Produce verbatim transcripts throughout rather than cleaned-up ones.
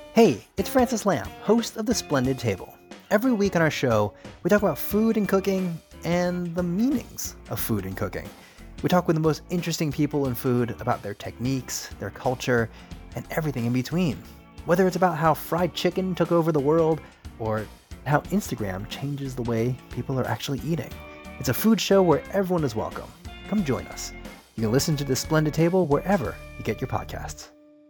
Hey, it's Francis Lamb, host of The Splendid Table. Every week on our show, we talk about food and cooking and the meanings of food and cooking. We talk with the most interesting people in food about their techniques, their culture, and everything in between. Whether it's about how fried chicken took over the world or how Instagram changes the way people are actually eating. It's a food show where everyone is welcome. Come join us. You can listen to The Splendid Table wherever you get your podcasts.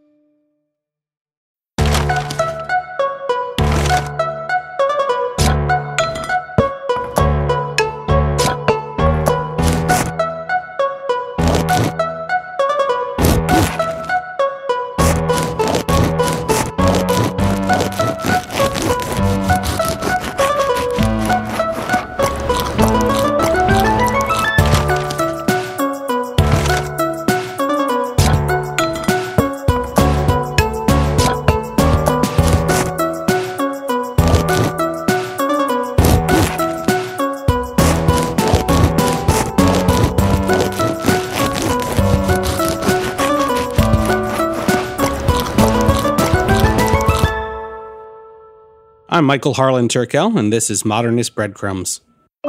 I'm Michael Harlan Turkel, and this is Modernist Breadcrumbs.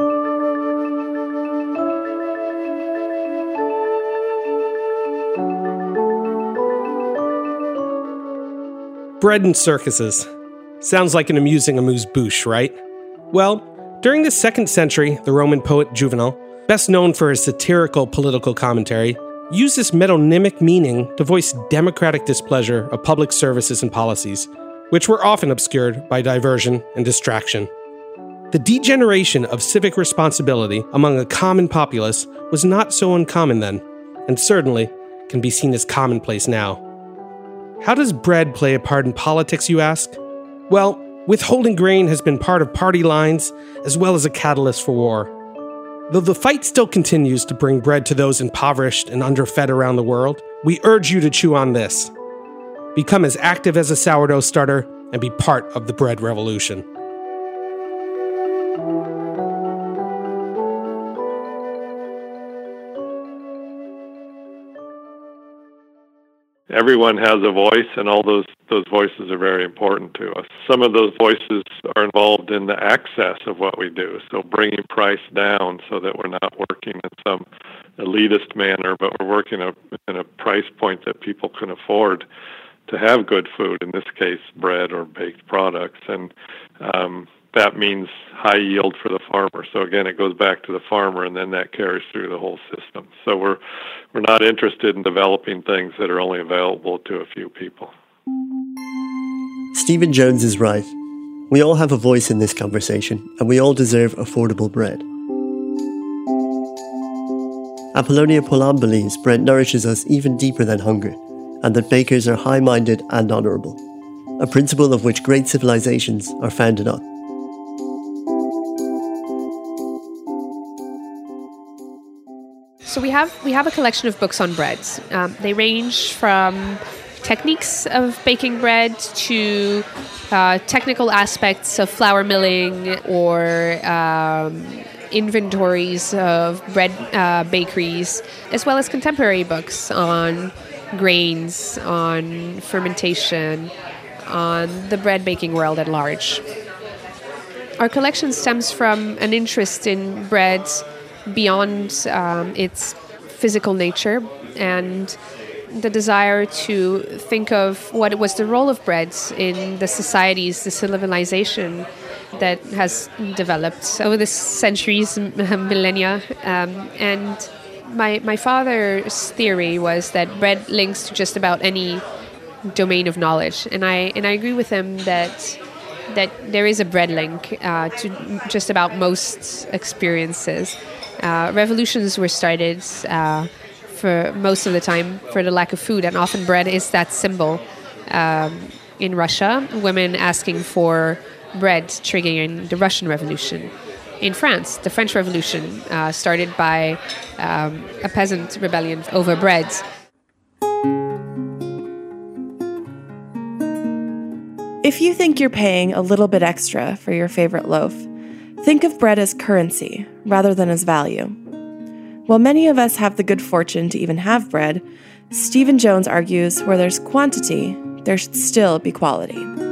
Bread and circuses. Sounds like an amusing amuse-bouche, right? Well, during the second century, the Roman poet Juvenal, best known for his satirical political commentary, used this metonymic meaning to voice democratic displeasure of public services and policies, which were often obscured by diversion and distraction. The degeneration of civic responsibility among a common populace was not so uncommon then, and certainly can be seen as commonplace now. How does bread play a part in politics, you ask? Well, withholding grain has been part of party lines as well as a catalyst for war. Though the fight still continues to bring bread to those impoverished and underfed around the world, we urge you to chew on this. Become as active as a sourdough starter and be part of the bread revolution. Everyone has a voice, and all those, those voices are very important to us. Some of those voices are involved in the access of what we do, so bringing price down so that we're not working in some elitist manner, but we're working a, in a price point that people can afford to have good food, in this case, bread or baked products. And um, that means high yield for the farmer. So again, it goes back to the farmer, and then that carries through the whole system. So we're we're not interested in developing things that are only available to a few people. Stephen Jones is right. We all have a voice in this conversation, and we all deserve affordable bread. Apollonia Polam believes bread nourishes us even deeper than hunger, and that bakers are high-minded and honourable, a principle of which great civilizations are founded on. So we have we have a collection of books on breads. Um, they range from techniques of baking bread to uh, technical aspects of flour milling or um, inventories of bread uh, bakeries, as well as contemporary books on grains, on fermentation, on the bread baking world at large. Our collection stems from an interest in bread beyond um, its physical nature and the desire to think of what was the role of bread in the societies, the civilization that has developed over the centuries, millennia, um, and My my father's theory was that bread links to just about any domain of knowledge, and I and I agree with him that that there is a bread link uh, to just about most experiences. Uh, revolutions were started uh, for most of the time for the lack of food, and often bread is that symbol. Um, in Russia, women asking for bread triggering the Russian Revolution. In France, the French Revolution uh, started by um, a peasant rebellion over bread. If you think you're paying a little bit extra for your favorite loaf, think of bread as currency rather than as value. While many of us have the good fortune to even have bread, Stephen Jones argues where there's quantity, there should still be quality.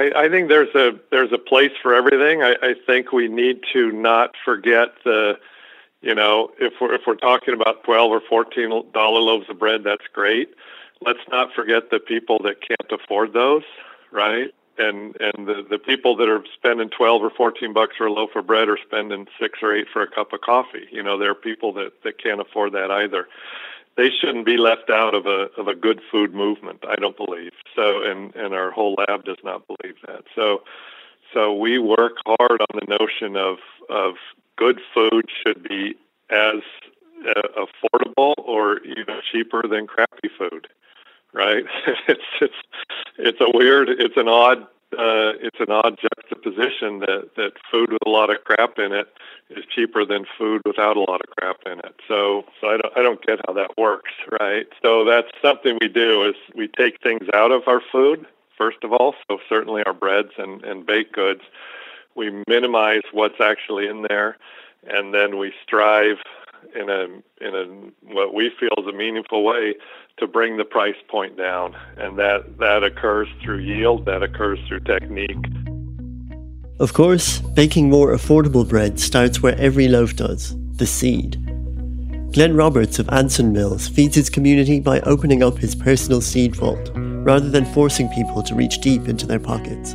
I, I think there's a there's a place for everything. I, I think we need to not forget the, you know, if we're if we're talking about twelve or fourteen dollar loaves of bread, that's great. Let's not forget the people that can't afford those, right? And and the, the people that are spending twelve or fourteen bucks for a loaf of bread are spending six or eight for a cup of coffee. You know, there are people that, that can't afford that either. They shouldn't be left out of a of a good food movement, I don't believe. So, and, and our whole lab does not believe that. So, so we work hard on the notion of of good food should be as uh, affordable or even cheaper than crappy food, right? it's it's it's a weird, it's an odd. Uh, it's an odd juxtaposition that, that food with a lot of crap in it is cheaper than food without a lot of crap in it. So, so I don't, I don't get how that works, right? So that's something we do is we take things out of our food, first of all. So certainly our breads and, and baked goods, we minimize what's actually in there, and then we strive in a in a what we feel is a meaningful way to bring the price point down, and that that occurs through yield, that occurs through technique. Of course, baking more affordable bread starts where every loaf does, the seed. Glenn Roberts of Anson Mills feeds his community by opening up his personal seed vault, rather than forcing people to reach deep into their pockets.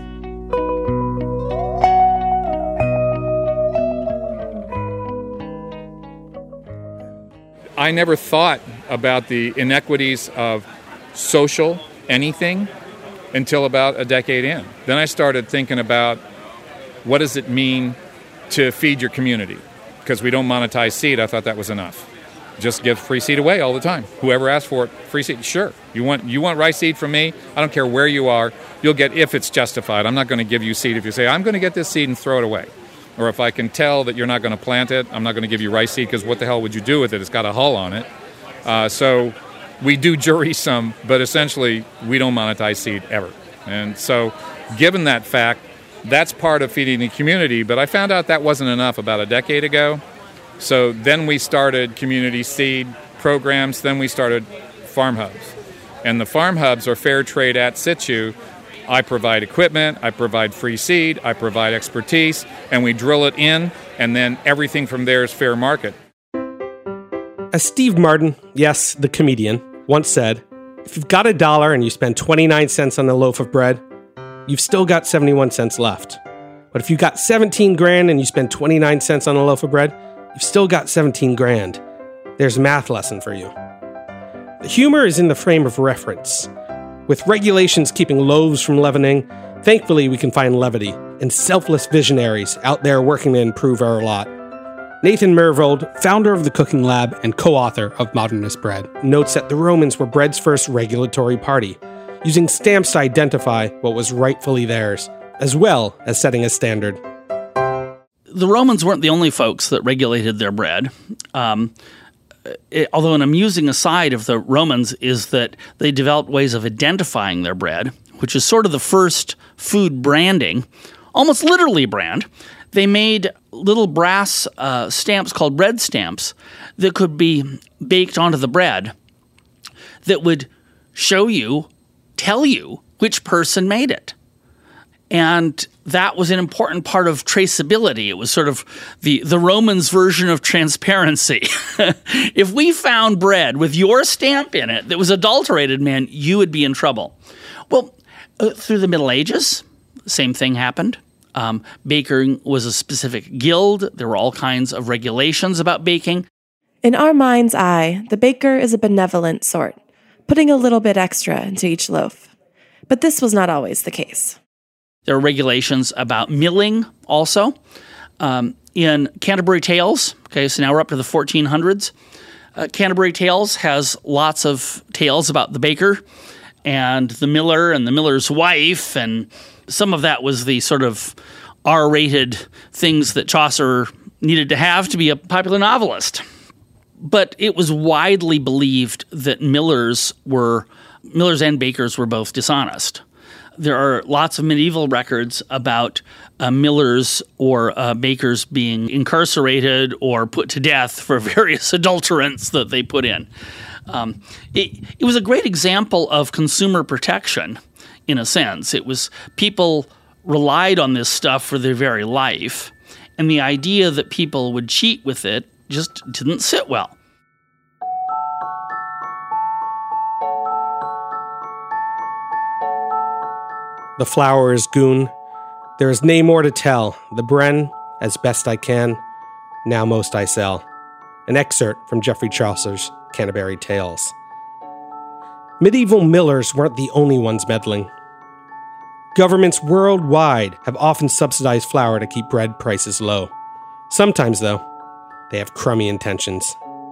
I never thought about the inequities of social anything until about a decade in. Then I started thinking about what does it mean to feed your community? Because we don't monetize seed, I thought that was enough. Just give free seed away all the time. Whoever asks for it, free seed, sure. You want you want rice seed from me? I don't care where you are. You'll get if it's justified. I'm not going to give you seed if you say, I'm going to get this seed and throw it away. Or if I can tell that you're not going to plant it, I'm not going to give you rice seed because what the hell would you do with it? It's got a hull on it. Uh, so we do jury some, but essentially we don't monetize seed ever. And so given that fact, that's part of feeding the community. But I found out that wasn't enough about a decade ago. So then we started community seed programs. Then we started farm hubs. And the farm hubs are fair trade at situ. I provide equipment, I provide free seed, I provide expertise, and we drill it in, and then everything from there is fair market. As Steve Martin, yes, the comedian, once said, if you've got a dollar and you spend twenty-nine cents on a loaf of bread, you've still got seventy-one cents left. But if you got seventeen grand and you spend twenty-nine cents on a loaf of bread, you've still got seventeen grand. There's a math lesson for you. The humor is in the frame of reference. With regulations keeping loaves from leavening, thankfully we can find levity and selfless visionaries out there working to improve our lot. Nathan Myhrvold, founder of the Cooking Lab and co-author of Modernist Bread, notes that the Romans were bread's first regulatory party, using stamps to identify what was rightfully theirs, as well as setting a standard. The Romans weren't the only folks that regulated their bread. Um, It, although an amusing aside of the Romans is that they developed ways of identifying their bread, which is sort of the first food branding, almost literally brand. They made little brass uh, stamps called bread stamps that could be baked onto the bread that would show you, tell you which person made it. And that was an important part of traceability. It was sort of the, the Romans' version of transparency. If we found bread with your stamp in it that was adulterated, man, you would be in trouble. Well, uh, through the Middle Ages, same thing happened. Um, baking was a specific guild. There were all kinds of regulations about baking. In our mind's eye, the baker is a benevolent sort, putting a little bit extra into each loaf. But this was not always the case. There are regulations about milling also. Um, in Canterbury Tales, okay, so now we're up to the fourteen hundreds. Uh, Canterbury Tales has lots of tales about the baker and the miller and the miller's wife, and some of that was the sort of R-rated things that Chaucer needed to have to be a popular novelist. But it was widely believed that millers were millers and bakers were both dishonest. There are lots of medieval records about uh, millers or uh, bakers being incarcerated or put to death for various adulterants that they put in. Um, it, it was a great example of consumer protection, in a sense. It was people relied on this stuff for their very life, and the idea that people would cheat with it just didn't sit well. The flour is goon. There is nae more to tell. The bren, as best I can, now most I sell. An excerpt from Geoffrey Chaucer's Canterbury Tales. Medieval millers weren't the only ones meddling. Governments worldwide have often subsidized flour to keep bread prices low. Sometimes, though, they have crummy intentions.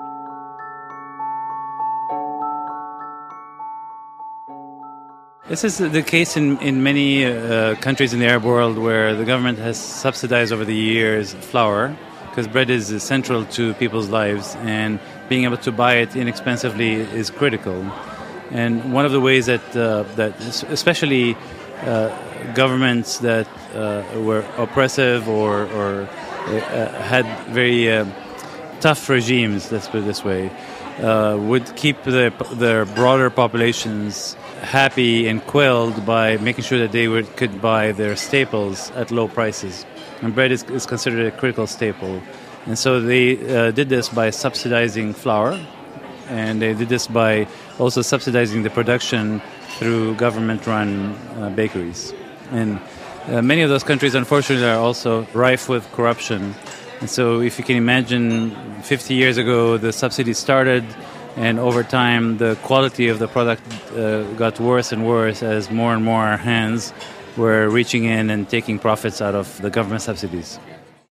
This is the case in, in many uh, countries in the Arab world where the government has subsidized over the years flour, because bread is central to people's lives, and being able to buy it inexpensively is critical. And one of the ways that, uh, that especially uh, governments that uh, were oppressive or, or uh, had very uh, tough regimes, let's put it this way, uh, would keep their, their broader populations happy and quelled by making sure that they would, could buy their staples at low prices. And bread is, is considered a critical staple. And so they uh, did this by subsidizing flour, and they did this by also subsidizing the production through government-run uh, bakeries. And uh, many of those countries, unfortunately, are also rife with corruption. And so if you can imagine, fifty years ago, the subsidies started, and over time, the quality of the product uh, got worse and worse as more and more hands were reaching in and taking profits out of the government subsidies.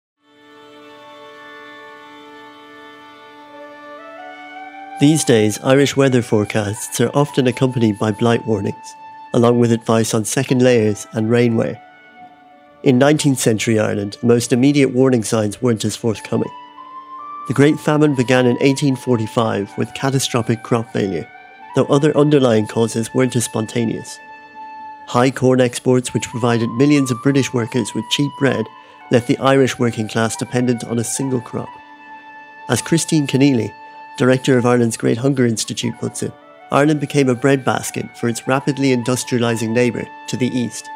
These days, Irish weather forecasts are often accompanied by blight warnings, along with advice on second layers and rainwear. In nineteenth century Ireland, the most immediate warning signs weren't as forthcoming. The Great Famine began in eighteen forty-five with catastrophic crop failure, though other underlying causes weren't as spontaneous. High corn exports, which provided millions of British workers with cheap bread, left the Irish working class dependent on a single crop. As Christine Keneally, director of Ireland's Great Hunger Institute, puts it, Ireland became a breadbasket for its rapidly industrialising neighbour to the east.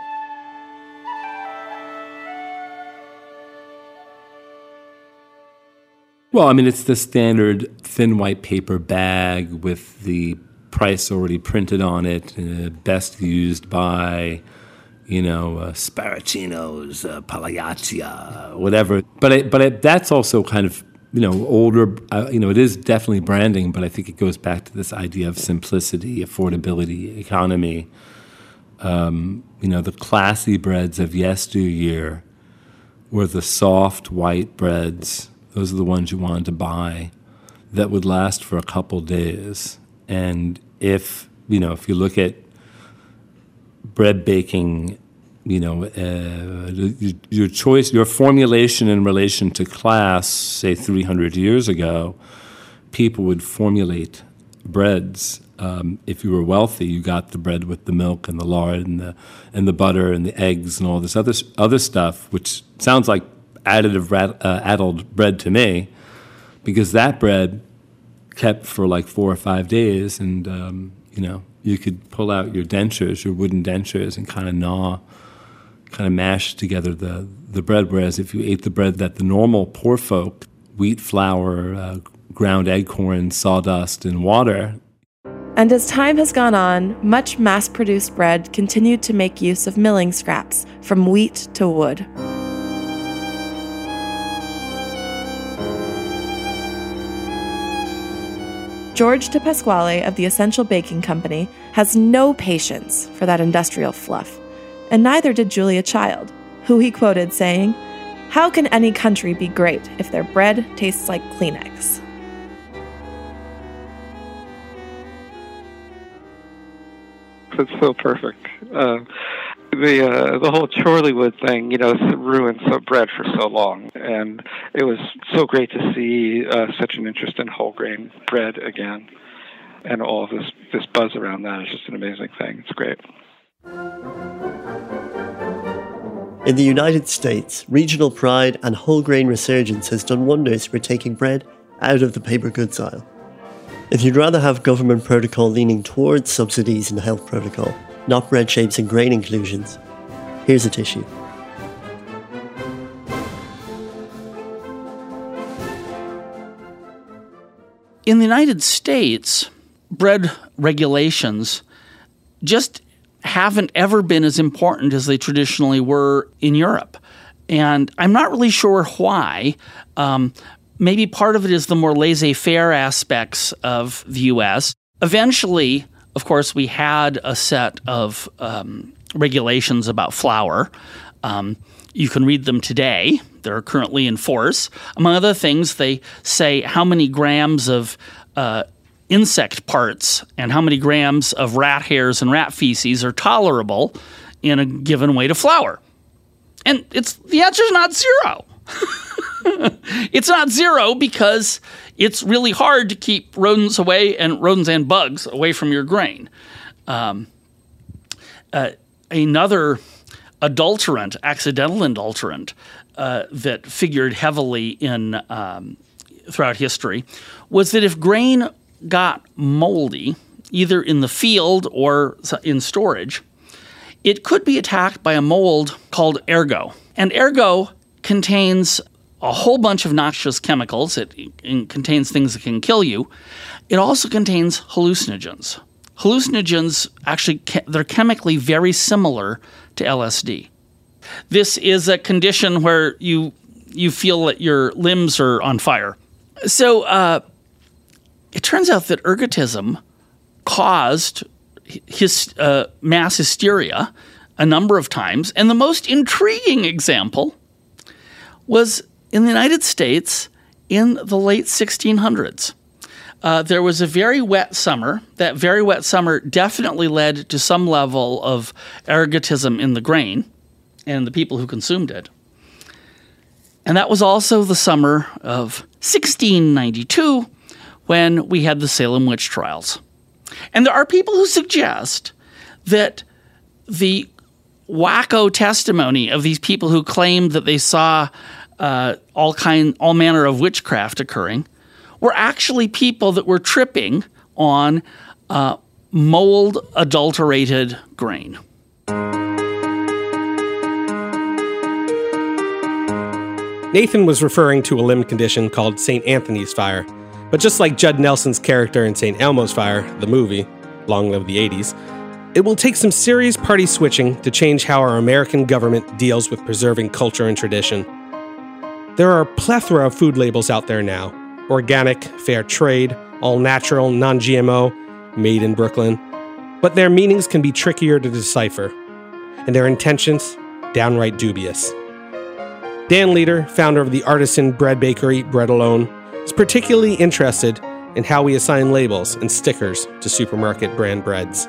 Well, I mean, it's the standard thin white paper bag with the price already printed on it, uh, best used by, you know, uh, Sparaccino's, uh, Pagliaccia, whatever. But it, but it, that's also kind of, you know, older, uh, you know, it is definitely branding, but I think it goes back to this idea of simplicity, affordability, economy. Um, you know, the classy breads of yesteryear were the soft white breads. Those are the ones you wanted to buy that would last for a couple days. And if, you know, if you look at bread baking, you know, uh, your choice, your formulation in relation to class, say three hundred years ago, people would formulate breads. Um, if you were wealthy, you got the bread with the milk and the lard and the and the butter and the eggs and all this other other stuff, which sounds like additive uh, addled bread to me, because that bread kept for like four or five days, and um, you know, you could pull out your dentures, your wooden dentures, and kind of gnaw, kind of mash together the the bread. Whereas if you ate the bread that the normal poor folk, wheat flour, uh, ground acorn, sawdust, and water. And as time has gone on, much mass-produced bread continued to make use of milling scraps, from wheat to wood. George DePasquale of the Essential Baking Company has no patience for that industrial fluff, and neither did Julia Child, who he quoted saying, "How can any country be great if their bread tastes like Kleenex?" It's so perfect. Uh, the uh, the whole Chorleywood thing, you know, ruined some bread for so long, and it was so great to see uh, such an interest in whole grain bread again, and all of this this buzz around that is just an amazing thing. It's great. In the United States, regional pride and whole grain resurgence has done wonders for taking bread out of the paper goods aisle. If you'd rather have government protocol leaning towards subsidies and health protocol, not bread shapes and grain inclusions, Here's a tissue. In the United States, bread regulations just haven't ever been as important as they traditionally were in Europe. And I'm not really sure why. Um, maybe part of it is the more laissez-faire aspects of the U S. Eventually, of course, we had a set of um, regulations about flour. Um, you can read them today. They're currently in force. Among other things, they say how many grams of uh, insect parts and how many grams of rat hairs and rat feces are tolerable in a given weight of flour. And it's the answer is not zero. It's not zero because it's really hard to keep rodents away and rodents and bugs away from your grain. Um, uh, another adulterant, accidental adulterant, uh, that figured heavily in um, throughout history was that if grain got moldy, either in the field or in storage, it could be attacked by a mold called ergot. And ergot contains a whole bunch of noxious chemicals. It, it contains things that can kill you. It also contains hallucinogens. Hallucinogens, actually, they're chemically very similar to L S D. This is a condition where you you feel that your limbs are on fire. So uh, it turns out that ergotism caused his, uh, mass hysteria a number of times. And the most intriguing example was in the United States in the late sixteen hundreds. Uh, there was a very wet summer. That very wet summer definitely led to some level of ergotism in the grain and the people who consumed it. And that was also the summer of sixteen ninety-two when we had the Salem witch trials. And there are people who suggest that the wacko testimony of these people who claimed that they saw uh, all kind, all manner of witchcraft occurring were actually people that were tripping on uh, mold-adulterated grain. Nathan was referring to a limb condition called Saint Anthony's Fire. But just like Judd Nelson's character in Saint Elmo's Fire, the movie, long live the eighties, it will take some serious party switching to change how our American government deals with preserving culture and tradition. There are a plethora of food labels out there now. Organic, fair trade, all natural, non-G M O, made in Brooklyn. But their meanings can be trickier to decipher, and their intentions downright dubious. Dan Leader, founder of the artisan bread bakery Bread Alone, is particularly interested in how we assign labels and stickers to supermarket brand breads.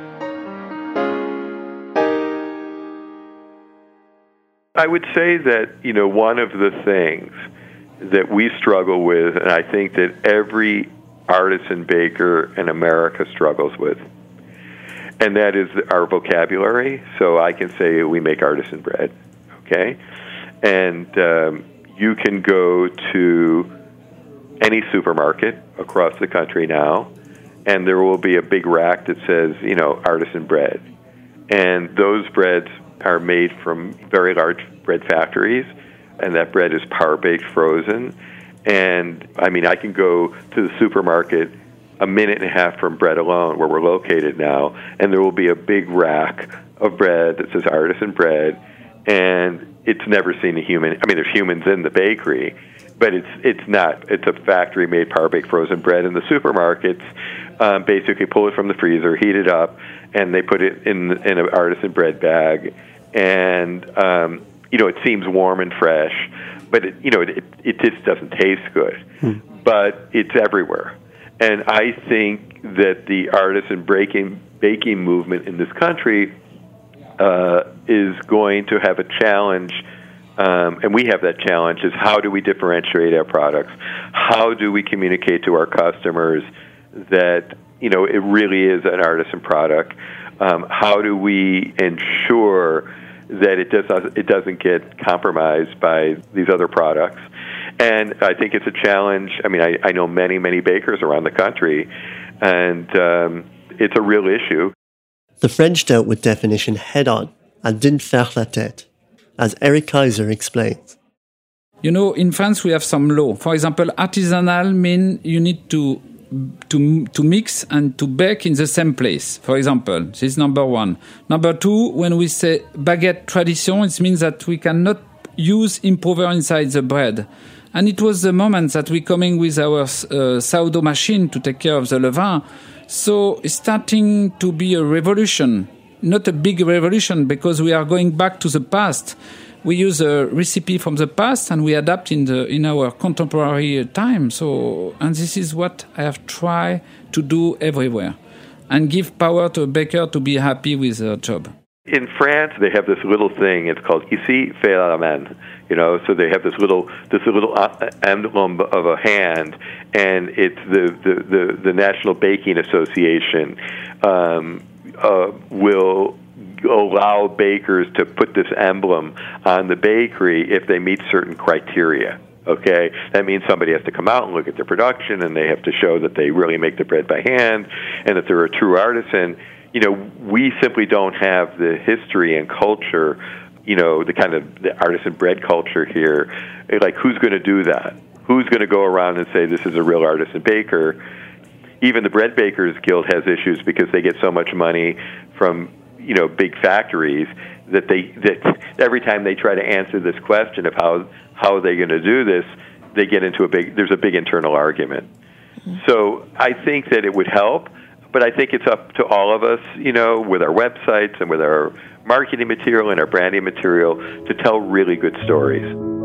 I would say that, you know, one of the things that we struggle with, and I think that every artisan baker in America struggles with, and that is our vocabulary. So I can say we make artisan bread, okay? And um, you can go to any supermarket across the country now, and there will be a big rack that says, you know, artisan bread. And those breads are made from very large bread factories, and that bread is par-baked frozen. And, I mean, I can go to the supermarket a minute and a half from Bread Alone, where we're located now, and there will be a big rack of bread that says artisan bread, and it's never seen a human. I mean, there's humans in the bakery, but it's it's not. It's a factory-made par-baked frozen bread. And the supermarkets um, basically pull it from the freezer, heat it up, and they put it in in an artisan bread bag. And um, you know, it seems warm and fresh, but it, you know, it it just doesn't taste good. Hmm. But it's everywhere. And I think that the artisan baking baking movement in this country uh, is going to have a challenge. Um, and we have that challenge, is how do we differentiate our products? How do we communicate to our customers that, you know, it really is an artisan product? Um, how do we ensure that it, does, it doesn't get compromised by these other products? And I think it's a challenge. I mean, I, I know many, many bakers around the country, and um, it's a real issue. The French dealt with definition head-on. and didn't faire la tête, as Eric Kaiser explains. You know, in France we have some law. For example, artisanal means you need to to to mix and to bake in the same place. For example, this is number one. Number two, when we say baguette tradition, it means that we cannot use improver inside the bread. And it was the moment that we coming with our uh, sourdough machine to take care of the levain. So it's starting to be a revolution, not a big revolution, because we are going back to the past. We use a recipe from the past and we adapt in the in our contemporary time. So, and this is what I have tried to do everywhere, and give power to a baker to be happy with their job. In France, they have this little thing. It's called ici fait la main. You know, so they have this little this little emblem of a hand, and it's the the the, the National Baking Association um, uh, will allow bakers to put this emblem on the bakery if they meet certain criteria. Okay, that means somebody has to come out and look at their production, and they have to show that they really make the bread by hand, and that they're a true artisan. You know, we simply don't have the history and culture, you know, the kind of the artisan bread culture here. Like, who's going to do that? Who's going to go around and say this is a real artisan baker? Even the Bread Bakers Guild has issues because they get so much money from, you know, big factories that they that every time they try to answer this question of how how are they going to do this, they get into a big there's a big internal argument. Mm-hmm. So I think that it would help, but I think it's up to all of us, you know, with our websites and with our marketing material and our branding material to tell really good stories.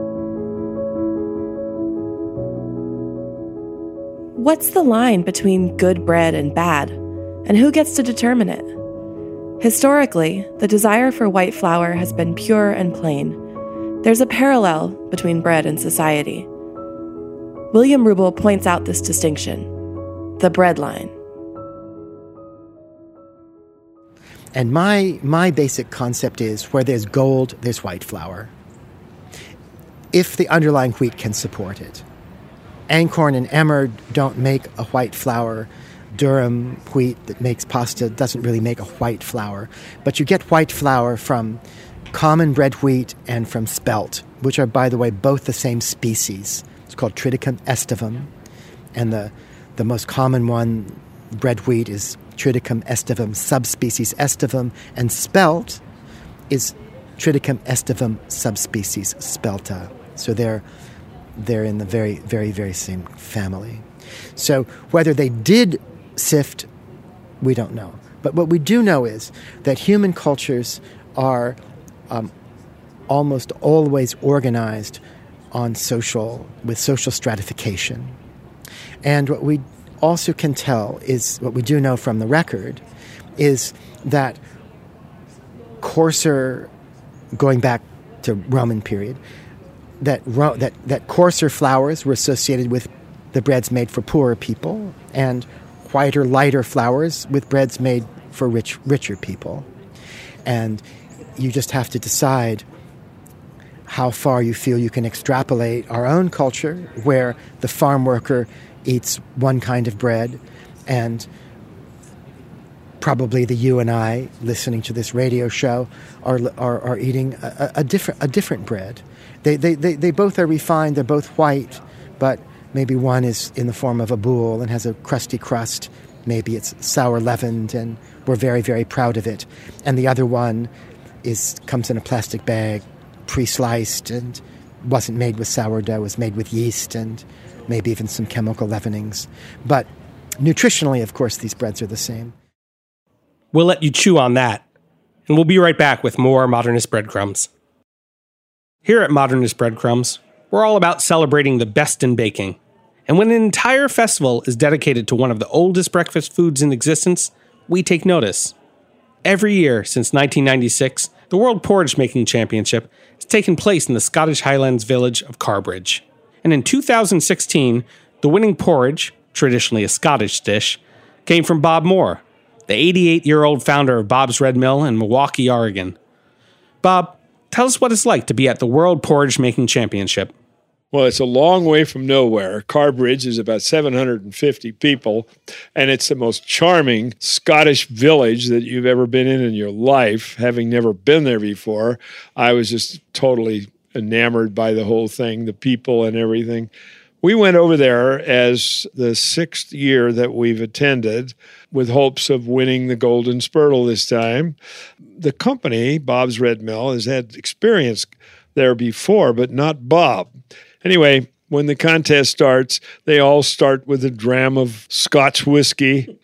What's the line between good bread and bad, and who gets to determine it? Historically, the desire for white flour has been pure and plain. There's a parallel between bread and society. William Rubel points out this distinction, the bread line. And my my basic concept is where there's gold, there's white flour. If the underlying wheat can support it. Ancorn and Emmer don't make a white flour. Durham wheat that makes pasta doesn't really make a white flour. But you get white flour from common bread wheat and from spelt, which are, by the way, both the same species. It's called Triticum aestivum. And the, the most common one, bread wheat, is Triticum aestivum subspecies aestivum, and spelt is Triticum aestivum subspecies spelta. So they're they're in the very, very, very same family. So whether they did sift, we don't know. But what we do know is that human cultures are um, almost always organized on social, with social stratification. And what we also can tell is, what we do know from the record, is that coarser, going back to Roman period, that ro- that that coarser flours were associated with the breads made for poorer people, and whiter, lighter flours with breads made for rich, richer people. And you just have to decide how far you feel you can extrapolate our own culture, where the farm worker eats one kind of bread, and probably the you and I listening to this radio show are are, are eating a, a different a different bread. They, they they they both are refined. They're both white, but maybe one is in the form of a boule and has a crusty crust. Maybe it's sour leavened, and we're very very proud of it. And the other one is comes in a plastic bag, pre-sliced, and wasn't made with sourdough. Was made with yeast and maybe even some chemical leavenings. But nutritionally, of course, these breads are the same. We'll let you chew on that, and we'll be right back with more Modernist Breadcrumbs. Here at Modernist Breadcrumbs, we're all about celebrating the best in baking. And when an entire festival is dedicated to one of the oldest breakfast foods in existence, we take notice. Every year since nineteen ninety-six, the World Porridge Making Championship has taken place in the Scottish Highlands village of Carbridge. And in two thousand sixteen, the winning porridge, traditionally a Scottish dish, came from Bob Moore, the eighty-eight-year-old founder of Bob's Red Mill in Milwaukee, Oregon. Bob, tell us what it's like to be at the World Porridge Making Championship. Well, it's a long way from nowhere. Carbridge is about seven hundred fifty people, and it's the most charming Scottish village that you've ever been in in your life. Having never been there before, I was just totally enamored by the whole thing, the people and everything. We went over there as the sixth year that we've attended with hopes of winning the Golden Spurtle this time. The company, Bob's Red Mill, has had experience there before, but not Bob. Anyway, when the contest starts, they all start with a dram of Scotch whiskey.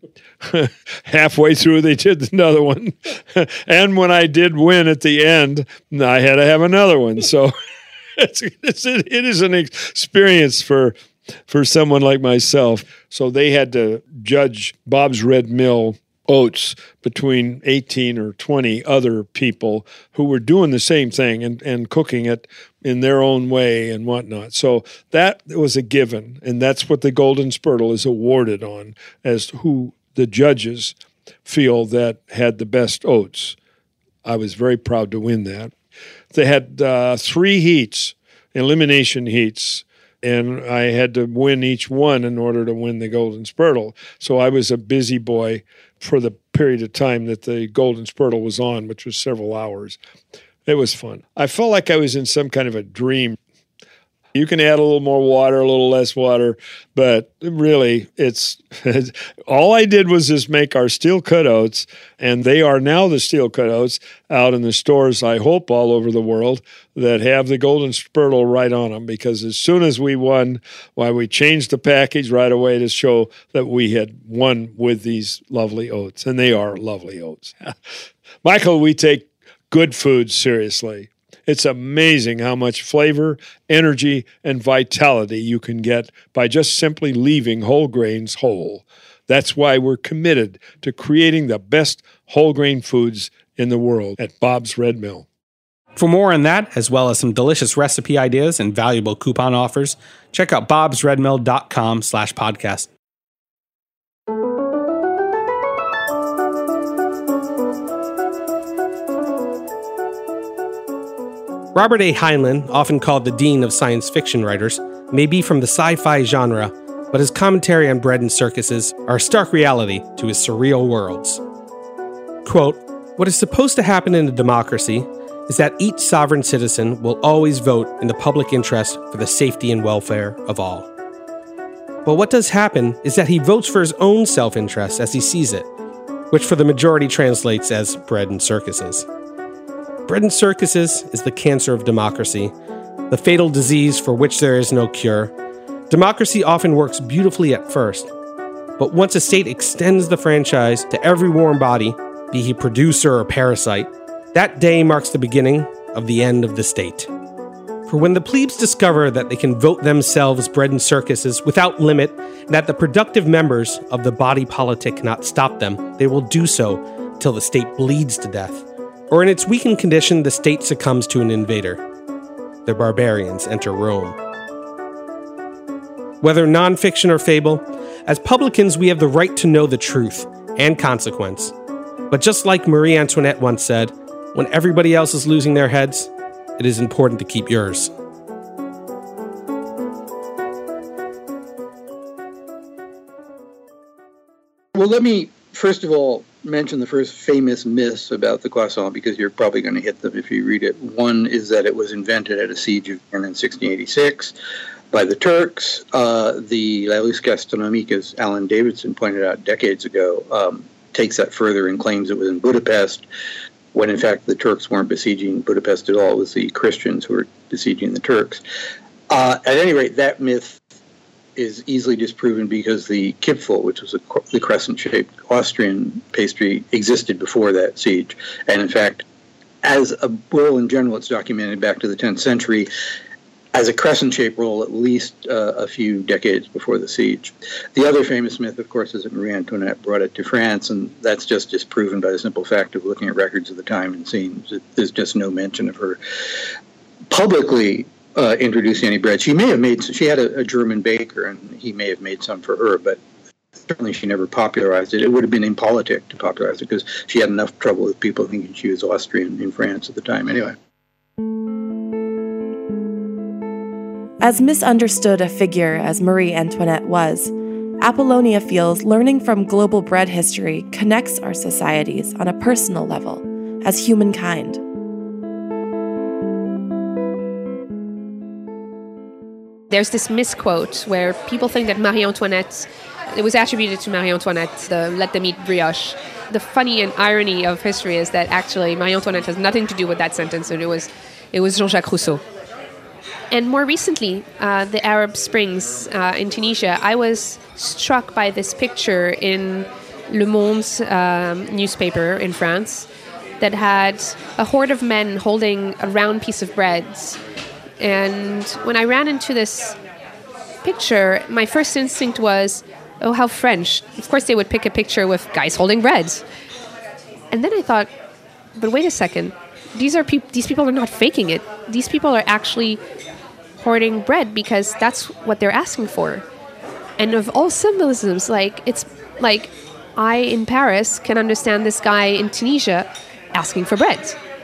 Halfway through, they did another one. And when I did win at the end, I had to have another one. So it's, it's, it is an experience for for someone like myself. So they had to judge Bob's Red Mill oats between eighteen or twenty other people who were doing the same thing and, and cooking it in their own way and whatnot. So that was a given, and that's what the Golden Spurtle is awarded on, as who the judges feel that had the best oats. I was very proud to win that. They had uh, three heats, elimination heats, and I had to win each one in order to win the Golden Spurtle. So I was a busy boy for the period of time that the Golden Spurtle was on, which was several hours. It was fun. I felt like I was in some kind of a dream. You can add a little more water, a little less water, but really, it's all I did was just make our steel cut oats, and they are now the steel cut oats out in the stores, I hope, all over the world that have the Golden Spurtle right on them, because as soon as we won, why we changed the package right away to show that we had won with these lovely oats, and they are lovely oats. Michael, we take good food seriously. It's amazing how much flavor, energy, and vitality you can get by just simply leaving whole grains whole. That's why we're committed to creating the best whole grain foods in the world at Bob's Red Mill. For more on that, as well as some delicious recipe ideas and valuable coupon offers, check out bobsredmill.com slash podcast. Robert A. Heinlein, often called the dean of science fiction writers, may be from the sci-fi genre, but his commentary on bread and circuses are a stark reality to his surreal worlds. Quote, "What is supposed to happen in a democracy is that each sovereign citizen will always vote in the public interest for the safety and welfare of all. But what does happen is that he votes for his own self-interest as he sees it, which for the majority translates as bread and circuses. Bread and circuses is the cancer of democracy, the fatal disease for which there is no cure. Democracy often works beautifully at first, but once a state extends the franchise to every warm body, be he producer or parasite, that day marks the beginning of the end of the state. For when the plebes discover that they can vote themselves bread and circuses without limit, and that the productive members of the body politic cannot stop them, they will do so till the state bleeds to death. Or in its weakened condition, the state succumbs to an invader. The barbarians enter Rome. Whether nonfiction or fable, as publicans we have the right to know the truth and consequence. But just like Marie Antoinette once said, when everybody else is losing their heads, it is important to keep yours." Well, let me, first of all, mention the first famous myths about the croissant, because you're probably going to hit them if you read it. One is that it was invented at a siege of Vienna in sixteen eighty-six by the Turks. Uh, the La Russe Gastronomique, as Alan Davidson pointed out decades ago, um, takes that further and claims it was in Budapest, when in fact the Turks weren't besieging Budapest at all. It was the Christians who were besieging the Turks. Uh, at any rate, that myth is easily disproven because the Kipfel, which was a, the crescent-shaped Austrian pastry, existed before that siege. And in fact, as a roll in general, it's documented back to the tenth century as a crescent-shaped roll at least uh, a few decades before the siege. The other famous myth, of course, is that Marie Antoinette brought it to France, and that's just disproven by the simple fact of looking at records of the time and seeing that there's just no mention of her publicly Uh, introducing any bread. She may have made, she had a, a German baker, and he may have made some for her, but certainly she never popularized it. It would have been impolitic to popularize it because she had enough trouble with people thinking she was Austrian in France at the time anyway. As misunderstood a figure as Marie Antoinette was, Apollonia feels learning from global bread history connects our societies on a personal level, as humankind. There's this misquote where people think that Marie Antoinette, it was attributed to Marie Antoinette, the let them eat brioche. The funny and irony of history is that actually Marie Antoinette has nothing to do with that sentence, and it was it was Jean-Jacques Rousseau. And more recently, uh, the Arab Springs uh, in Tunisia, I was struck by this picture in Le Monde um, newspaper in France that had a horde of men holding a round piece of bread. And when I ran into this picture, my first instinct was, oh, how French. Of course, they would pick a picture with guys holding bread. And then I thought, but wait a second. These are peop- These people are not faking it. These people are actually hoarding bread because that's what they're asking for. And of all symbolisms, like it's like I in Paris can understand this guy in Tunisia asking for bread.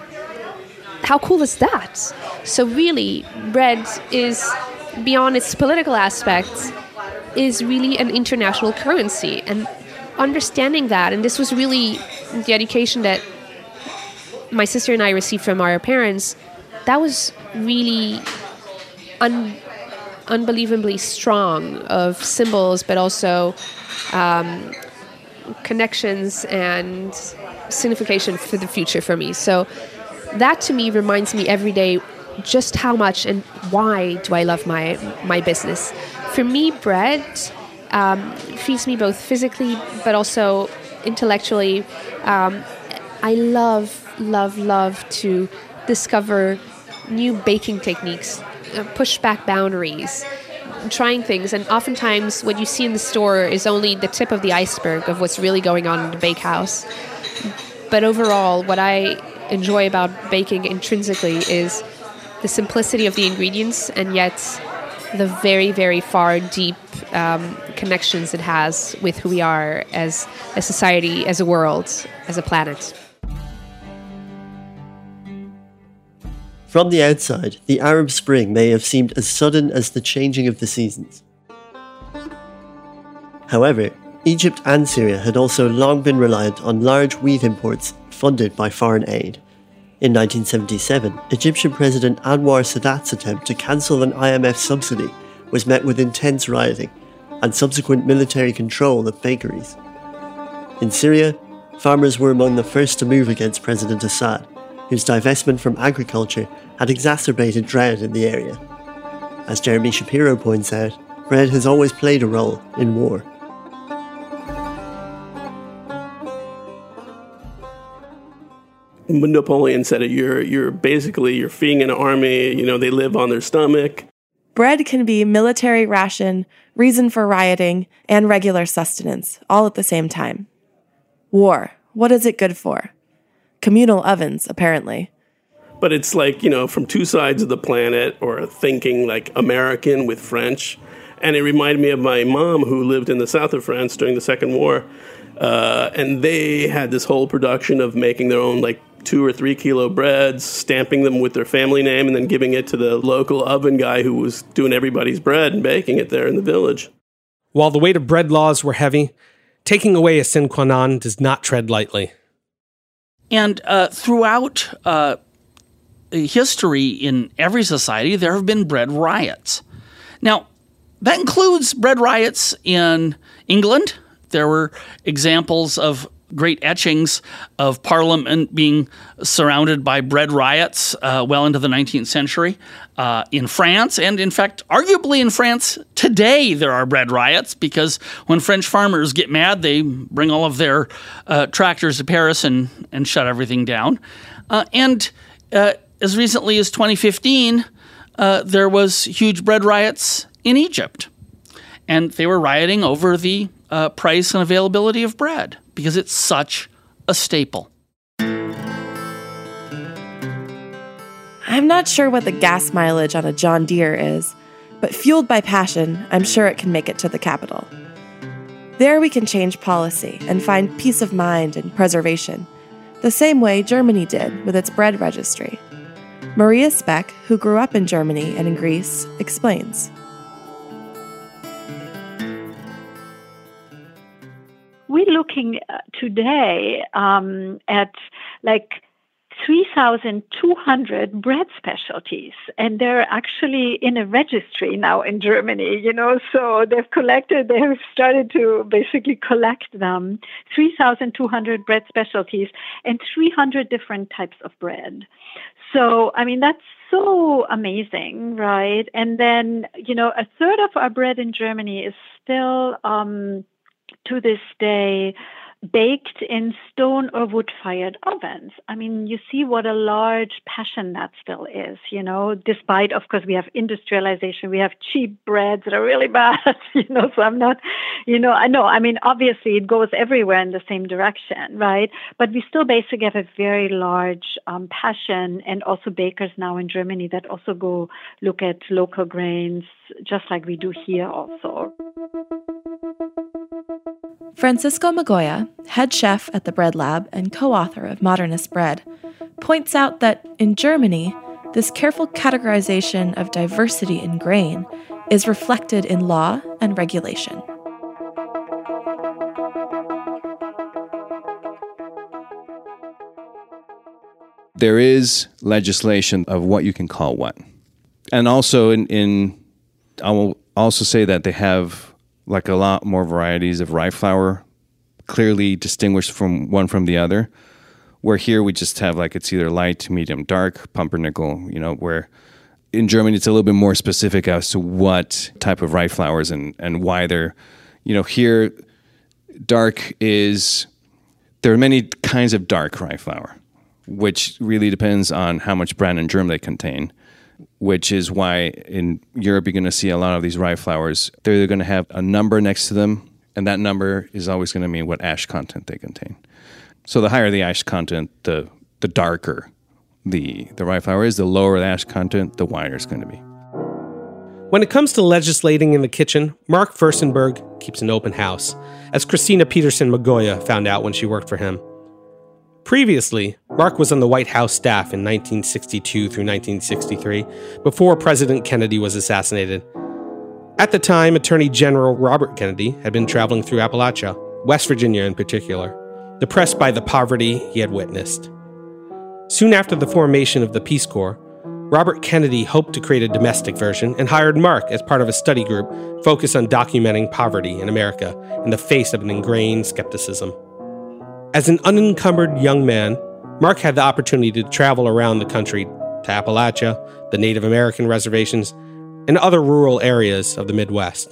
How cool is that? So really, bread is, beyond its political aspects, is really an international currency. And understanding that, and this was really the education that my sister and I received from our parents, that was really un- unbelievably strong of symbols, but also um, connections and signification for the future for me. So that to me reminds me every day just how much and why do I love my my business. For me, bread um, feeds me both physically but also intellectually. Um, I love, love, love to discover new baking techniques, uh, push back boundaries, trying things. And oftentimes what you see in the store is only the tip of the iceberg of what's really going on in the bakehouse. But overall, what I enjoy about baking intrinsically is the simplicity of the ingredients and yet the very, very far, deep um, connections it has with who we are as a society, as a world, as a planet. From the outside, the Arab Spring may have seemed as sudden as the changing of the seasons. However, Egypt and Syria had also long been reliant on large wheat imports funded by foreign aid. In nineteen seventy-seven, Egyptian President Anwar Sadat's attempt to cancel an I M F subsidy was met with intense rioting and subsequent military control of bakeries. In Syria, farmers were among the first to move against President Assad, whose divestment from agriculture had exacerbated drought in the area. As Jeremy Shapiro points out, bread has always played a role in war. Napoleon said it, you're you're basically, you're feeding an army, you know, they live on their stomach. Bread can be military ration, reason for rioting, and regular sustenance, all at the same time. War, what is it good for? Communal ovens, apparently. But it's like, you know, from two sides of the planet, or thinking like American with French. And it reminded me of my mom, who lived in the south of France during the Second War. Uh, and they had this whole production of making their own, like, two or three kilo breads, stamping them with their family name, and then giving it to the local oven guy who was doing everybody's bread and baking it there in the village. While the weight of bread laws were heavy, taking away a sine qua non does not tread lightly. And uh, throughout uh, history in every society, there have been bread riots. Now, that includes bread riots in England. There were examples of great etchings of Parliament being surrounded by bread riots uh, well into the nineteenth century. Uh, in France, and in fact, arguably in France today, there are bread riots because when French farmers get mad, they bring all of their uh, tractors to Paris and, and shut everything down. Uh, and uh, as recently as twenty fifteen, uh, there was huge bread riots in Egypt. And they were rioting over the uh, price and availability of bread because it's such a staple. I'm not sure what the gas mileage on a John Deere is, but fueled by passion, I'm sure it can make it to the capital. There we can change policy and find peace of mind and preservation, the same way Germany did with its bread registry. Maria Speck, who grew up in Germany and in Greece, explains. We're looking today um, at like three thousand two hundred bread specialties, and they're actually in a registry now in Germany, you know, so they've collected, they have started to basically collect them, three thousand two hundred bread specialties and three hundred different types of bread. So, I mean, that's so amazing, right? And then, you know, a third of our bread in Germany is still, um, to this day, baked in stone or wood-fired ovens. I mean, you see what a large passion that still is, you know, despite, of course, we have industrialization, we have cheap breads that are really bad, you know, so I'm not, you know, I know, I mean, obviously it goes everywhere in the same direction, right? But we still basically have a very large um, passion, and also bakers now in Germany that also go look at local grains, just like we do here also. Francisco Migoya, head chef at the Bread Lab and co-author of Modernist Bread, points out that in Germany, this careful categorization of diversity in grain is reflected in law and regulation. There is legislation of what you can call what. And also in, in I will also say that they have like a lot more varieties of rye flour, clearly distinguished from one from the other. Where here we just have like it's either light, medium, dark, pumpernickel, you know, where in Germany it's a little bit more specific as to what type of rye flours and, and why they're, you know, here dark is, there are many kinds of dark rye flour, which really depends on how much bran and germ they contain, which is why in Europe you're going to see a lot of these rye flours. They're going to have a number next to them, and that number is always going to mean what ash content they contain. So the higher the ash content, the the darker the, the rye flour is, the lower the ash content, the wider it's going to be. When it comes to legislating in the kitchen, Mark Furstenberg keeps an open house, as Christina Peterson Migoya found out when she worked for him. Previously, Mark was on the White House staff in nineteen sixty-two through nineteen sixty-three, before President Kennedy was assassinated. At the time, Attorney General Robert Kennedy had been traveling through Appalachia, West Virginia in particular, depressed by the poverty he had witnessed. Soon after the formation of the Peace Corps, Robert Kennedy hoped to create a domestic version and hired Mark as part of a study group focused on documenting poverty in America in the face of an ingrained skepticism. As an unencumbered young man, Mark had the opportunity to travel around the country to Appalachia, the Native American reservations, and other rural areas of the Midwest.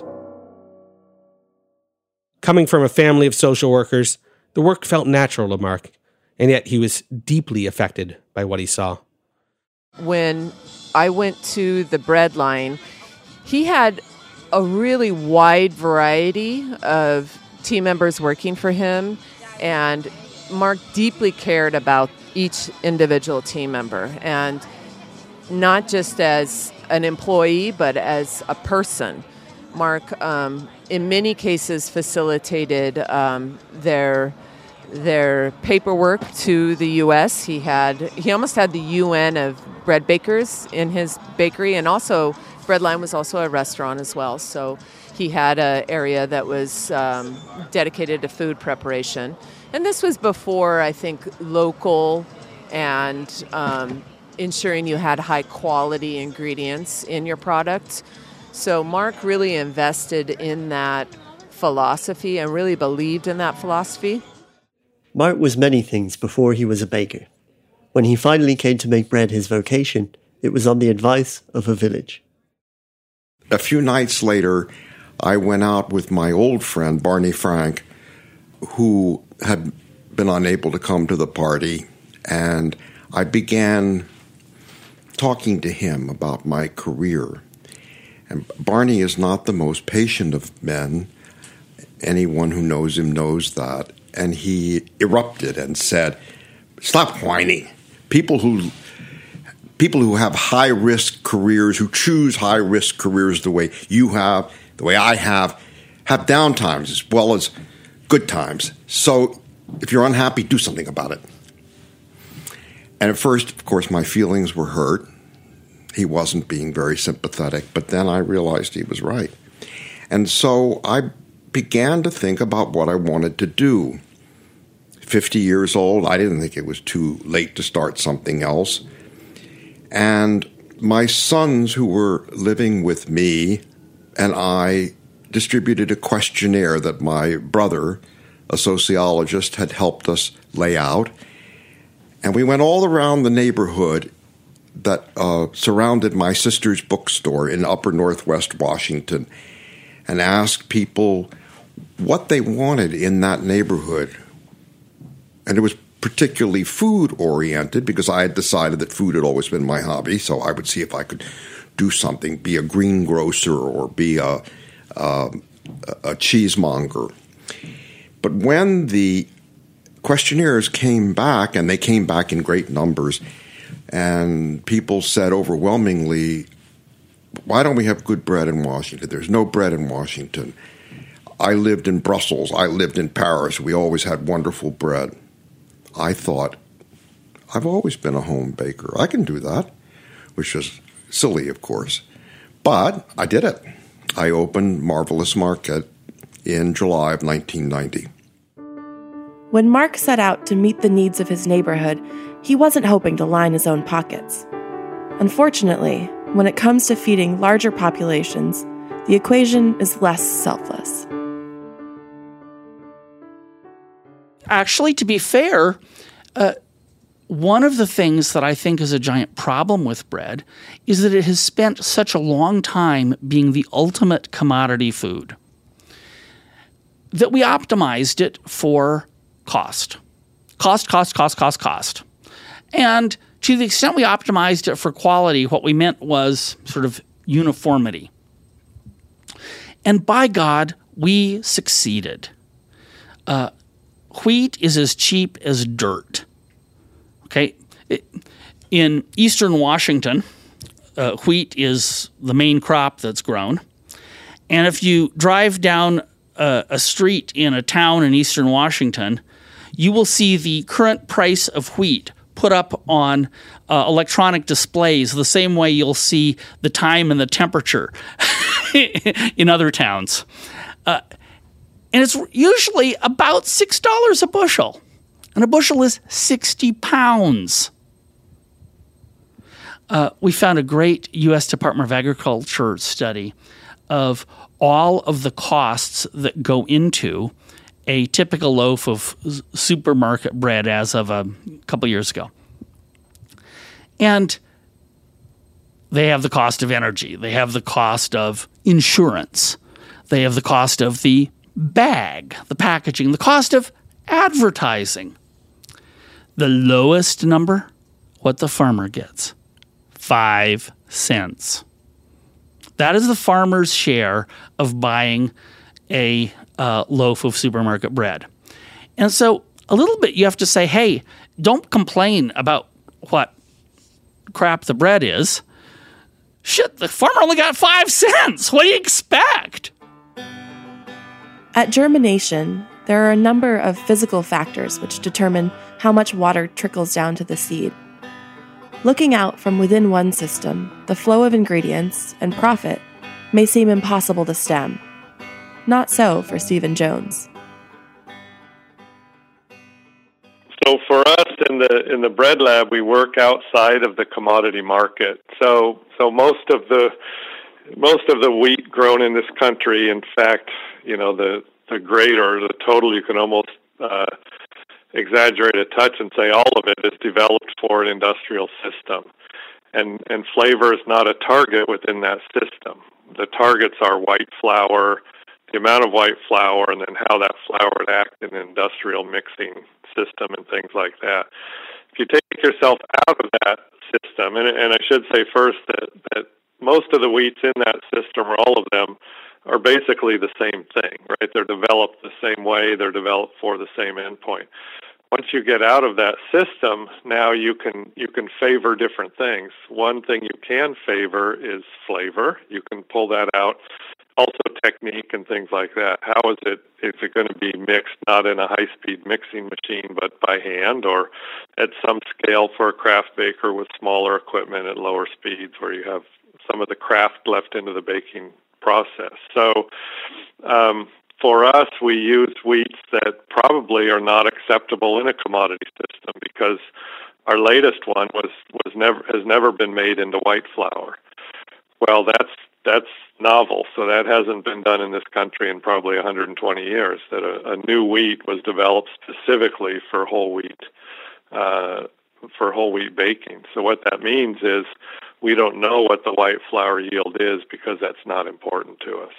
Coming from a family of social workers, the work felt natural to Mark, and yet he was deeply affected by what he saw. When I went to the bread line, he had a really wide variety of team members working for him, and Mark deeply cared about each individual team member, and not just as an employee, but as a person. Mark, um, in many cases, facilitated um, their their paperwork to the U S He had he almost had the U N of bread bakers in his bakery, and also Breadline was also a restaurant as well. So he had an area that was um, dedicated to food preparation. And this was before, I think, local and um, ensuring you had high quality ingredients in your product. So Mark really invested in that philosophy and really believed in that philosophy. Mark was many things before he was a baker. When he finally came to make bread his vocation, it was on the advice of a village. A few nights later, I went out with my old friend, Barney Frank, who had been unable to come to the party, and I began talking to him about my career. And Barney is not the most patient of men. Anyone who knows him knows that. And he erupted and said, "Stop whining. People who people who have high-risk careers, who choose high-risk careers the way you have, the way I have, have down times as well as good times. So if you're unhappy, do something about it." And at first, of course, my feelings were hurt. He wasn't being very sympathetic, but then I realized he was right. And so I began to think about what I wanted to do. fifty years old, I didn't think it was too late to start something else. And my sons who were living with me and I distributed a questionnaire that my brother, a sociologist, had helped us lay out. And we went all around the neighborhood that uh, surrounded my sister's bookstore in upper northwest Washington and asked people what they wanted in that neighborhood. And it was particularly food-oriented because I had decided that food had always been my hobby, so I would see if I could do something, be a greengrocer or be a, a, a cheesemonger. But when the questionnaires came back, and they came back in great numbers, and people said overwhelmingly, why don't we have good bread in Washington? There's no bread in Washington. I lived in Brussels. I lived in Paris. We always had wonderful bread. I thought, I've always been a home baker. I can do that, which is silly, of course. But I did it. I opened Marvelous Market in July of nineteen ninety. When Mark set out to meet the needs of his neighborhood, he wasn't hoping to line his own pockets. Unfortunately, when it comes to feeding larger populations, the equation is less selfless. Actually, to be fair, uh, one of the things that I think is a giant problem with bread is that it has spent such a long time being the ultimate commodity food that we optimized it for cost. Cost, cost, cost, cost, cost. And to the extent we optimized it for quality, what we meant was sort of uniformity. And by God, we succeeded. Uh, wheat is as cheap as dirt. Okay? It, in eastern Washington, uh, wheat is the main crop that's grown. And if you drive down a, a street in a town in eastern Washington, you will see the current price of wheat put up on uh, electronic displays the same way you'll see the time and the temperature in other towns. Uh, and it's usually about six dollars a bushel. And a bushel is sixty pounds. Uh, we found a great U S Department of Agriculture study of all of the costs that go into a typical loaf of supermarket bread as of a couple years ago. And they have the cost of energy. They have the cost of insurance. They have the cost of the bag, the packaging, the cost of advertising. The lowest number, what the farmer gets, five cents. That is the farmer's share of buying a uh, loaf of supermarket bread. And so a little bit you have to say, hey, don't complain about what crap the bread is. Shit, the farmer only got five cents. What do you expect? At germination, there are a number of physical factors which determine how much water trickles down to the seed. Looking out from within one system, the flow of ingredients and profit may seem impossible to stem. Not so for Stephen Jones. So for us in the in the bread lab, we work outside of the commodity market. So so most of the most of the wheat grown in this country, in fact, you know, the the grade or the total, you can almost uh, exaggerate a touch and say all of it is developed for an industrial system. And and flavor is not a target within that system. The targets are white flour, the amount of white flour, and then how that flour would act in an industrial mixing system and things like that. If you take yourself out of that system, and, and I should say first that, that most of the wheats in that system, or all of them, are basically the same thing, right? They're developed the same way, they're developed for the same endpoint. Once you get out of that system, now you can you can favor different things. One thing you can favor is flavor. You can pull that out also technique and things like that. How is it, is it going to be mixed not in a high-speed mixing machine but by hand, or at some scale for a craft baker with smaller equipment at lower speeds where you have some of the craft left into the baking process. So um, for us, we use wheats that probably are not acceptable in a commodity system because our latest one was, was never has never been made into white flour. Well, that's that's novel. So that hasn't been done in this country in probably one hundred twenty years, that a, a new wheat was developed specifically for whole wheat, uh, for whole wheat baking. So what that means is we don't know what the white flour yield is because that's not important to us.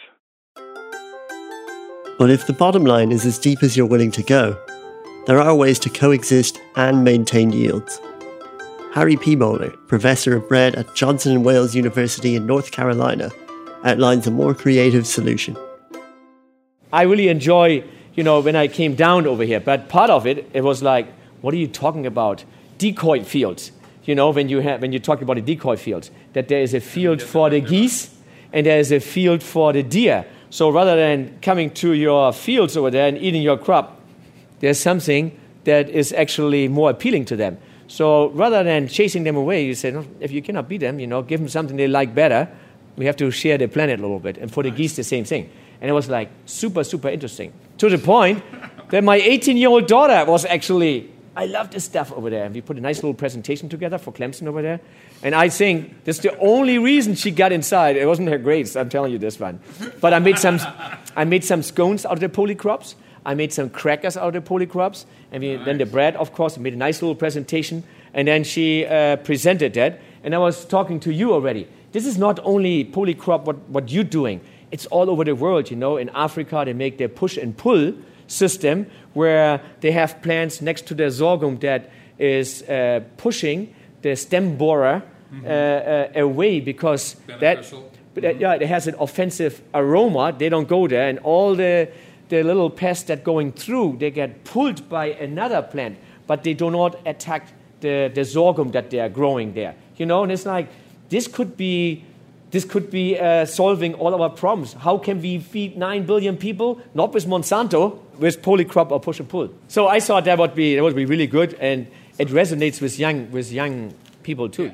But if the bottom line is as deep as you're willing to go, there are ways to coexist and maintain yields. Harry Peemoler, Professor of Bread at Johnson and Wales University in North Carolina, outlines a more creative solution. I really enjoy, you know, when I came down over here, but part of it, it was like, what are you talking about? Decoy fields. You know, when you have, when you talk about the decoy fields, that there is a field for the geese and there is a field for the deer. So rather than coming to your fields over there and eating your crop, there's something that is actually more appealing to them. So rather than chasing them away, you say, no, if you cannot beat them, you know, give them something they like better. We have to share the planet a little bit. And for the geese, the same thing. And it was like super, super interesting. To the point that my eighteen-year-old daughter was actually, I love this stuff over there. And we put a nice little presentation together for Clemson over there. And I think that's the only reason she got inside. It wasn't her grades, I'm telling you this one. But I made some, I made some scones out of the polycrops. I made some crackers out of the polycrops, and we, nice. Then the bread, of course. We made a nice little presentation, and then she uh, presented that. And I was talking to you already. This is not only polycrop what, what you're doing. It's all over the world, you know. In Africa, they make their push and pull system where they have plants next to their sorghum that is uh, pushing the stem borer mm-hmm. uh, uh, away because beneficial. that, mm-hmm. yeah, it has an offensive aroma. They don't go there, and all the the little pests that going through, they get pulled by another plant, but they do not attack the, the sorghum that they are growing there. You know, and it's like, this could be this could be uh, solving all our problems. How can we feed nine billion people? Not with Monsanto, with polycrop or push and pull. So I thought that would be that would be really good, and it resonates with young with young people too.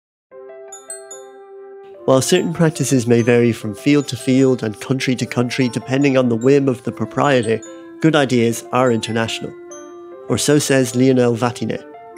While certain practices may vary from field to field and country to country depending on the whim of the proprietor, good ideas are international. Or so says Lionel Vatinet.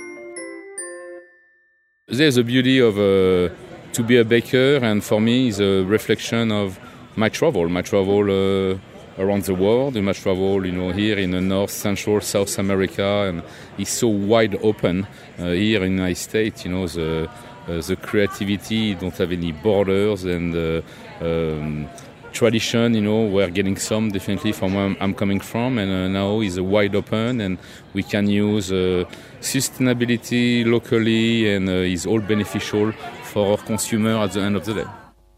There's a beauty of uh, to be a baker, and for me is a reflection of my travel, my travel uh, around the world, and my travel, you know, here in the North, Central, South America, and it's so wide open uh, here in the United States, you know, the Uh, the creativity don't have any borders, and uh, um, tradition, you know, we're getting some definitely from where I'm coming from, and uh, now is uh, wide open, and we can use uh, sustainability locally, and uh, is all beneficial for our consumer at the end of the day.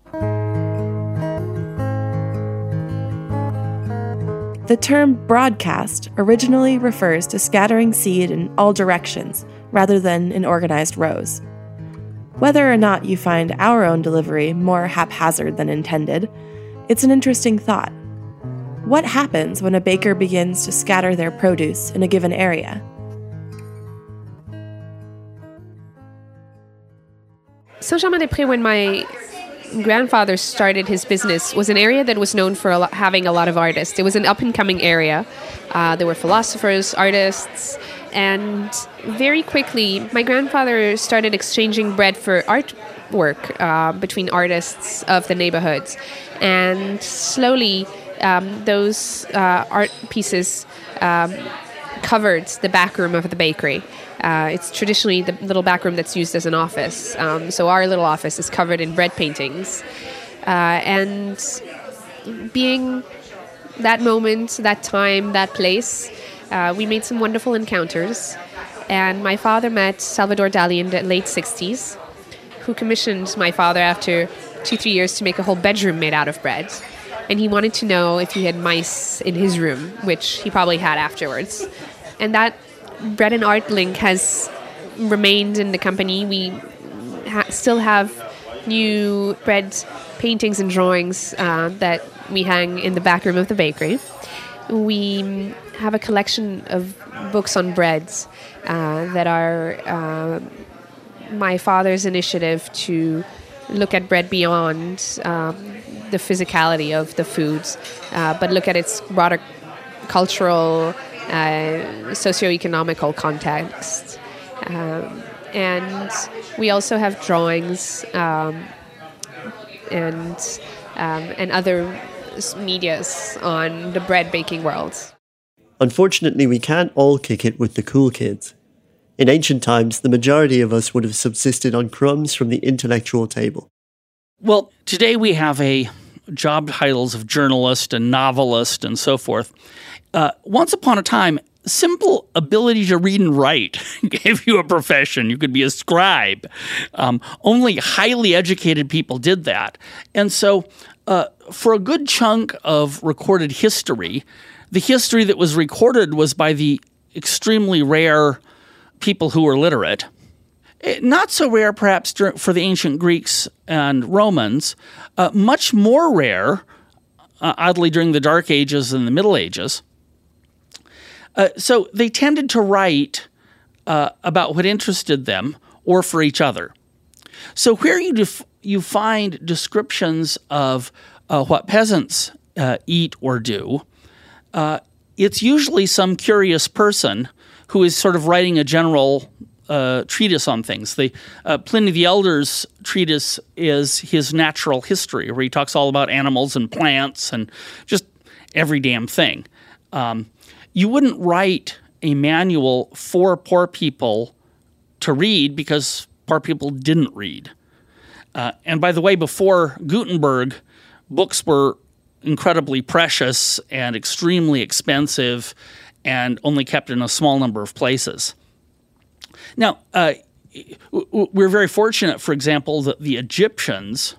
The term broadcast originally refers to scattering seed in all directions rather than in organized rows. Whether or not you find our own delivery more haphazard than intended, it's an interesting thought. What happens when a baker begins to scatter their produce in a given area? Saint-Germain-des-Prés, when my grandfather started his business, was an area that was known for a lot, having a lot of artists. It was an up-and-coming area. Uh, there were philosophers, artists, and very quickly, my grandfather started exchanging bread for artwork uh, between artists of the neighborhoods. And slowly, um, those uh, art pieces um, covered the back room of the bakery. Uh, it's traditionally the little back room that's used as an office. Um, so our little office is covered in bread paintings. Uh, and being that moment, that time, that place, uh, we made some wonderful encounters. And my father met Salvador Dali in the late sixties, who commissioned my father after two, three years to make a whole bedroom made out of bread. And he wanted to know if he had mice in his room, which he probably had afterwards. And that bread and art link has remained in the company. We ha- still have new bread paintings and drawings uh, that we hang in the back room of the bakery. We have a collection of books on breads uh, that are uh, my father's initiative to look at bread beyond um, the physicality of the foods, uh, but look at its broader cultural, uh, socioeconomical context. Um, and we also have drawings um, and um, and other medias on the bread baking world. Unfortunately, we can't all kick it with the cool kids. In ancient times, the majority of us would have subsisted on crumbs from the intellectual table. Well, today we have a job titles of journalist and novelist and so forth. Uh, once upon a time, simple ability to read and write gave you a profession. You could be a scribe. Um, only highly educated people did that. And so uh, for a good chunk of recorded history, the history that was recorded was by the extremely rare people who were literate. Not so rare, perhaps, for the ancient Greeks and Romans. Uh, much more rare, uh, oddly, during the Dark Ages and the Middle Ages. Uh, so they tended to write uh, about what interested them or for each other. So where you def- you find descriptions of uh, what peasants uh, eat or do, uh, it's usually some curious person who is sort of writing a general uh, treatise on things. The uh, Pliny the Elder's treatise is his natural history, where he talks all about animals and plants and just every damn thing. Um, you wouldn't write a manual for poor people to read because poor people didn't read. Uh, and by the way, before Gutenberg, books were incredibly precious and extremely expensive and only kept in a small number of places. Now, uh, we're very fortunate, for example, that the Egyptians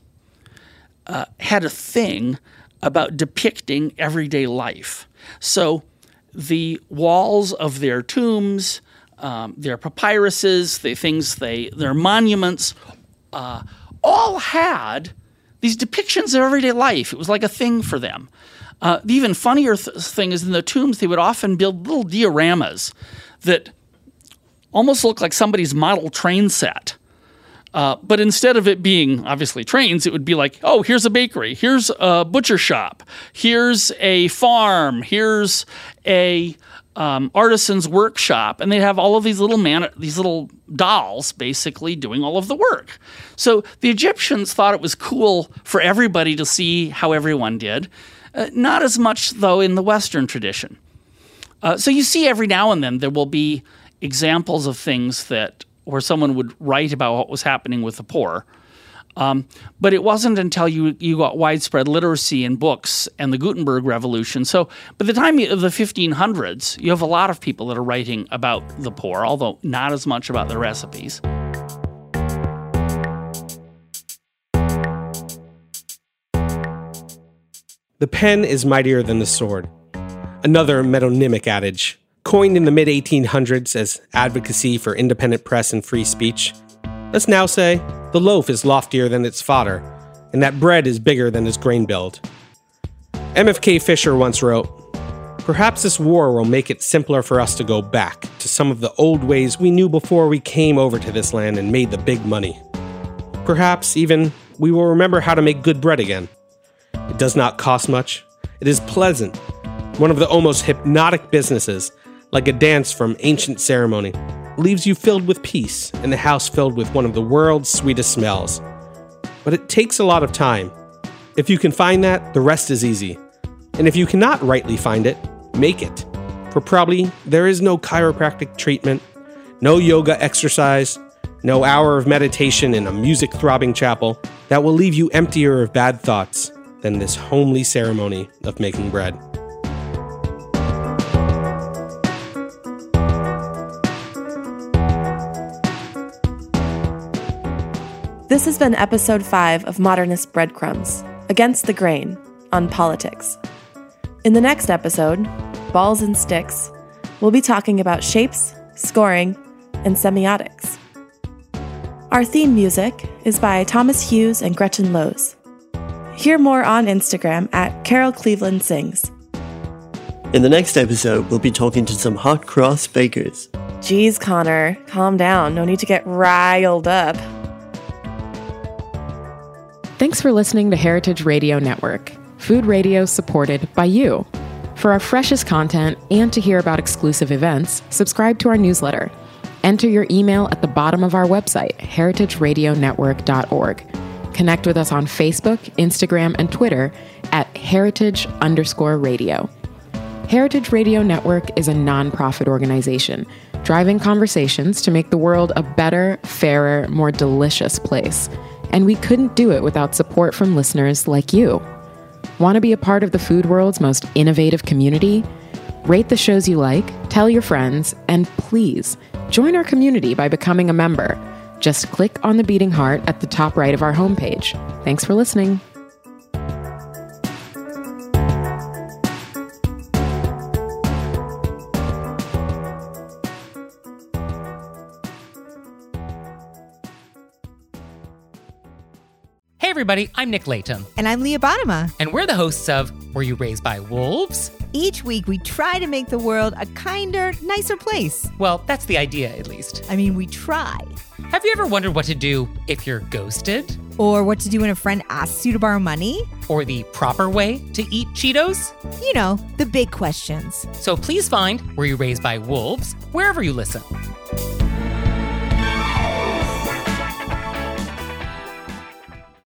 uh, had a thing about depicting everyday life. So the walls of their tombs, um, their papyruses, the things they, their monuments, uh, all had these depictions of everyday life. It was like a thing for them. Uh, the even funnier th- thing is in the tombs, they would often build little dioramas that almost look like somebody's model train set. Uh, but instead of it being, obviously, trains, it would be like, oh, here's a bakery, here's a butcher shop, here's a farm, here's a um, artisan's workshop. And they'd have all of these little man, these little dolls, basically, doing all of the work. So the Egyptians thought it was cool for everybody to see how everyone did. Uh, not as much, though, in the Western tradition. Uh, so you see every now and then there will be examples of things that where someone would write about what was happening with the poor. Um, but it wasn't until you, you got widespread literacy in books and the Gutenberg Revolution. So by the time of the fifteen hundreds, you have a lot of people that are writing about the poor, although not as much about their recipes. The pen is mightier than the sword. Another metonymic adage, coined in the mid eighteen hundreds as advocacy for independent press and free speech. Let's now say the loaf is loftier than its fodder, and that bread is bigger than its grain build. M F K Fisher once wrote, "Perhaps this war will make it simpler for us to go back to some of the old ways we knew before we came over to this land and made the big money. Perhaps, even, we will remember how to make good bread again. It does not cost much. It is pleasant. One of the almost hypnotic businesses, like a dance from ancient ceremony, leaves you filled with peace and the house filled with one of the world's sweetest smells. But it takes a lot of time. If you can find that, the rest is easy. And if you cannot rightly find it, make it. For probably there is no chiropractic treatment, no yoga exercise, no hour of meditation in a music-throbbing chapel that will leave you emptier of bad thoughts than this homely ceremony of making bread." This has been episode five of Modernist Breadcrumbs, Against the Grain, on politics. In the next episode, Balls and Sticks, we'll be talking about shapes, scoring, and semiotics. Our theme music is by Thomas Hughes and Gretchen Lowe's. Hear more on Instagram at Carol Cleveland Sings. In the next episode, we'll be talking to some hot cross bakers. Geez, Connor, calm down. No need to get riled up. Thanks for listening to Heritage Radio Network, food radio supported by you. For our freshest content and to hear about exclusive events, subscribe to our newsletter. Enter your email at the bottom of our website, heritage radio network dot org. Connect with us on Facebook, Instagram, and Twitter at heritage underscore radio. Heritage Radio Network is a nonprofit organization driving conversations to make the world a better, fairer, more delicious place. And we couldn't do it without support from listeners like you. Want to be a part of the food world's most innovative community? Rate the shows you like, tell your friends, and please join our community by becoming a member. Just click on the beating heart at the top right of our homepage. Thanks for listening. Hey everybody, I'm Nick Layton. And I'm Leah Bottima. And we're the hosts of Were You Raised by Wolves? Each week we try to make the world a kinder, nicer place. Well, that's the idea, at least. I mean, we try. Have you ever wondered what to do if you're ghosted? Or what to do when a friend asks you to borrow money? Or the proper way to eat Cheetos? You know, the big questions. So please find Were You Raised by Wolves wherever you listen.